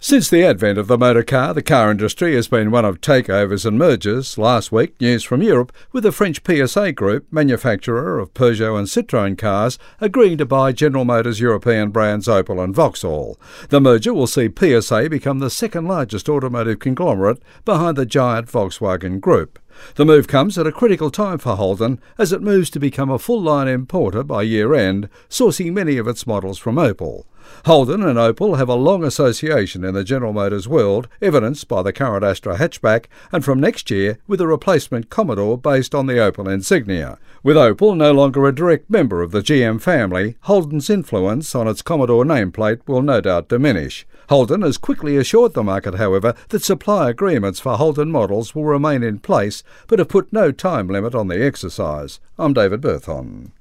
Since the advent of the motor car, the car industry has been one of takeovers and mergers. Last week, news from Europe, with the French PSA Group, manufacturer of Peugeot and Citroën cars, agreeing to buy General Motors' European brands Opel and Vauxhall. The merger will see PSA become the second largest automotive conglomerate behind the giant Volkswagen Group. The move comes at a critical time for Holden as it moves to become a full-line importer by year-end, sourcing many of its models from Opel. Holden and Opel have a long association in the General Motors world, evidenced by the current Astra hatchback, and from next year with a replacement Commodore based on the Opel Insignia. With Opel no longer a direct member of the GM family, Holden's influence on its Commodore nameplate will no doubt diminish. Holden has quickly assured the market, however, that supply agreements for Holden models will remain in place, but have put no time limit on the exercise. I'm David Berthon.